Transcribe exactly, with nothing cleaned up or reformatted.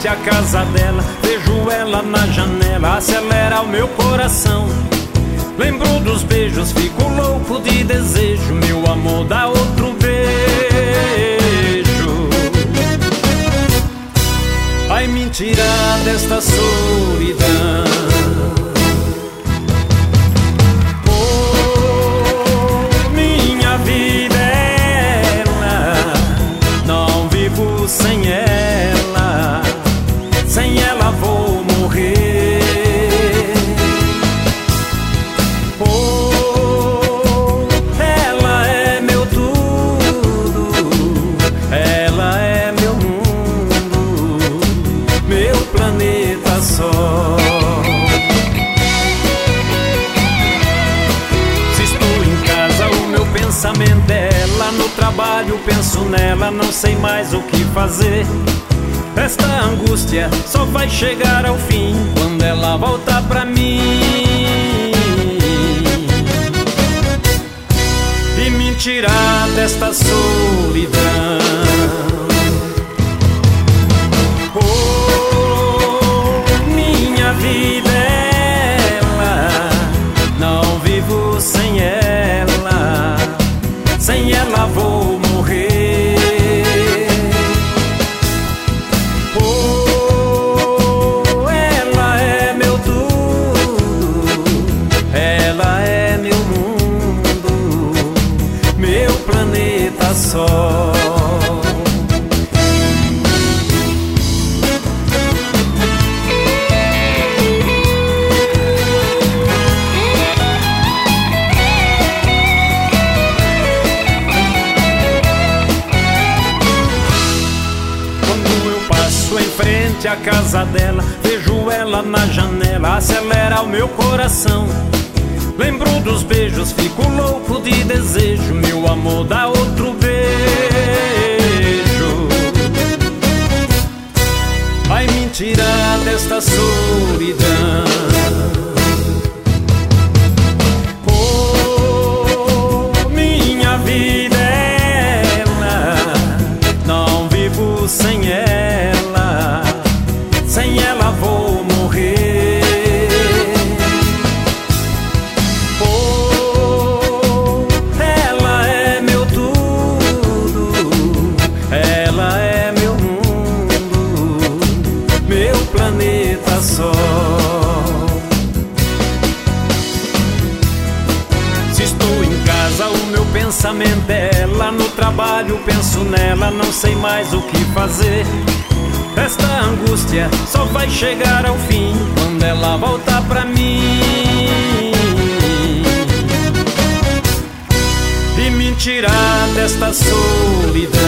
frente à casa dela, vejo ela na janela, acelera o meu coração. Lembro dos beijos, fico louco de desejo, meu amor dá outro beijo. Vai me tirar desta solidão. Oh, minha vida é ela, não vivo sem ela, sem ela vou morrer. Oh, ela é meu tudo, ela é meu mundo, meu planeta Sol. Se estou em casa, o meu pensamento é ela, no trabalho penso nela, não sei mais o que fazer. Esta angústia só vai chegar ao fim quando ela voltar pra mim e me tirar desta solidão. Oh, minha vida é ela, não vivo sem ela, sem ela vou morrer. Sol. Quando eu passo em frente à casa dela, vejo ela na janela, acelera o meu coração. Lembro dos beijos, fico louco de desejo, meu amor dá outro beijo. Vai me tirar desta solidão. Oh, minha vida é ela, não vivo sem ela, sem ela vou morrer. Planeta Sol. Se estou em casa, o meu pensamento é ela, no trabalho penso nela, não sei mais o que fazer. Esta angústia só vai chegar ao fim quando ela voltar pra mim e me tirar desta solidão.